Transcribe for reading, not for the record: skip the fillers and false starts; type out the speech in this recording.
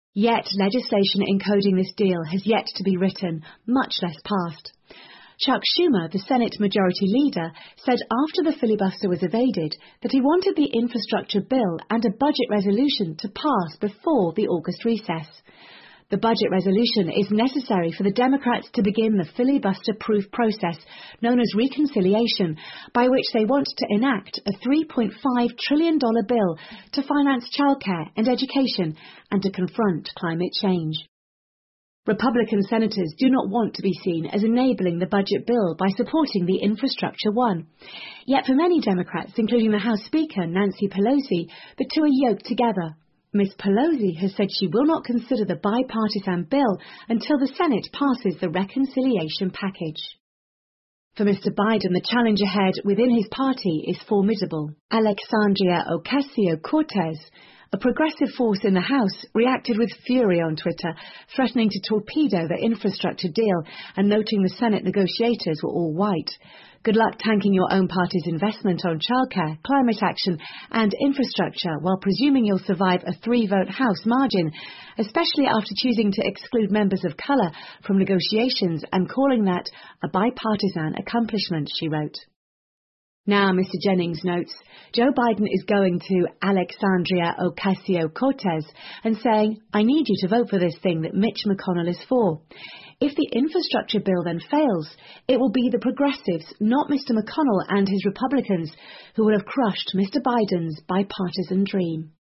Yet legislation encoding this deal has yet to be written, much less passed. Chuck Schumer, the Senate Majority Leader, said after the filibuster was evaded that he wanted the infrastructure bill and a budget resolution to pass before the August recess. The budget resolution is necessary for the Democrats to begin the filibuster-proof process known as reconciliation, by which they want to enact a $3.5 trillion bill to finance childcare and education and to confront climate change. Republican senators do not want to be seen as enabling the budget bill by supporting the Infrastructure One. Yet for many Democrats, including the House Speaker Nancy Pelosi, the two are yoked together. Ms. Pelosi has said she will not consider the bipartisan bill until the Senate passes the reconciliation package. For Mr. Biden, the challenge ahead within his party is formidable. Alexandria Ocasio-Cortez, a progressive force in the House, reacted with fury on Twitter, threatening to torpedo the infrastructure deal and noting the Senate negotiators were all white. Good luck tanking your own party's investment on childcare, climate action and infrastructure while presuming you'll survive a 3-vote House margin, especially after choosing to exclude members of colour from negotiations and calling that a bipartisan accomplishment, she wrote. Now, Mr. Jennings notes, Joe Biden is going to Alexandria Ocasio-Cortez and saying, I need you to vote for this thing that Mitch McConnell is for. If the infrastructure bill then fails, it will be the progressives, not Mr. McConnell and his Republicans, who will have crushed Mr. Biden's bipartisan dream.